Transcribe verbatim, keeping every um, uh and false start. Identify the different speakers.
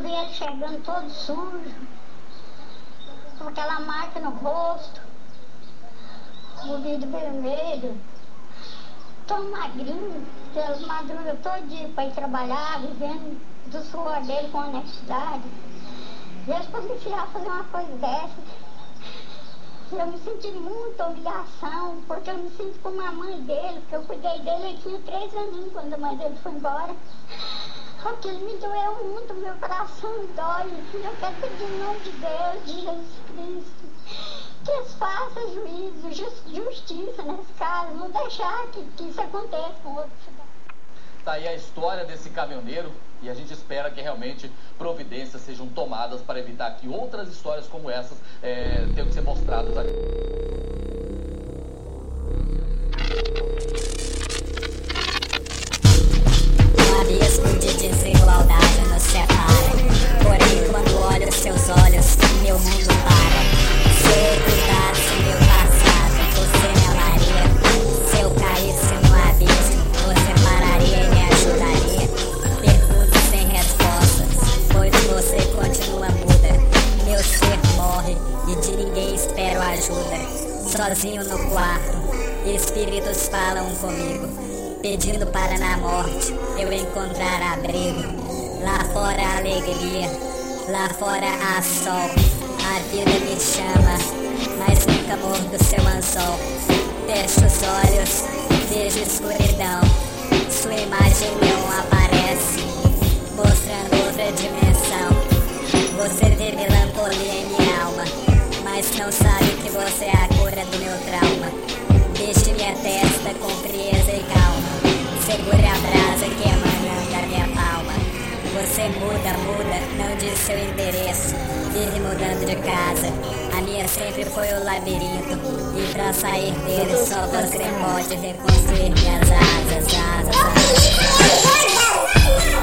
Speaker 1: vi ele chegando todo sujo, com aquela marca no rosto, o vidro vermelho, tão magrinho, pelas madrugas todo dia para ir trabalhar, vivendo do suor dele com honestidade. Deus para me enfiar fazer uma coisa dessa. Eu me senti muita humilhação, porque eu me sinto como a mãe dele, porque eu cuidei dele, ele tinha três aninhos quando a mãe dele foi embora. Aquilo me doeu muito, meu coração dói. Eu quero pedir em nome de Deus, de Jesus Cristo, que eles façam juízo, just, justiça nesse caso, não deixar que, que isso aconteça com outros.
Speaker 2: Tá aí a história desse caminhoneiro e a gente espera que realmente providências sejam tomadas para evitar que outras histórias como essas é, tenham que ser mostradas aqui.
Speaker 3: Um abismo de desigualdade nos separa, porém quando olho seus olhos, meu mundo para. Se eu cuidasse meu passado, você me amaria. Se eu caísse no abismo, você pararia e me ajudaria. Pergunto sem respostas, pois você continua muda. Meu ser morre e de ninguém espero ajuda. Sozinho no quarto, espíritos falam comigo, pedindo para na morte eu encontrar abrigo. Lá fora a alegria, lá fora há sol. A vida me chama, mas nunca mordo seu anzol. Fecho os olhos, vejo escuridão. Sua imagem não aparece, mostrando outra dimensão. Você vê melancolia em minha alma, mas não sabe que você é a cura do meu trauma. Deixe minha testa com frieza e calma, segure a brasa que emana da minha palma. Você muda, muda, não diz seu endereço, vive mudando de casa. A minha sempre foi o labirinto, e pra sair dele só você pode reconstruir minhas asas, asas, asas.